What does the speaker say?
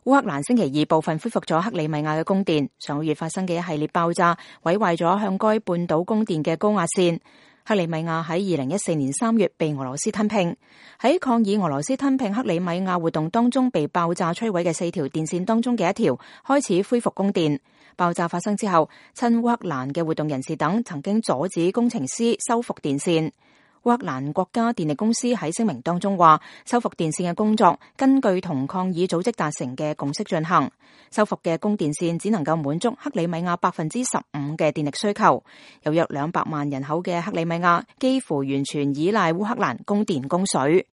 烏克蘭星期二部分恢復咗克里米亞嘅供電。上個月發生嘅一系列爆炸毀壞咗向該半島供電嘅高壓線。克里米亞喺2014年3月被俄羅斯吞併。喺抗議俄羅斯吞併克里米亞活動當中被爆炸摧毀嘅4條電線當中嘅一條開始恢復供電。爆炸發生之後，親烏克蘭嘅活動人士等曾經阻止工程師修復電線。烏克蘭國家電力公司喺聲明當中話，修復電線嘅工作根據同抗議組織達成嘅共識進行。修復嘅供電線只能夠滿足克里米亞15%嘅電力需求。有約200萬人口嘅克里米亞幾乎完全依賴烏克蘭供電供水。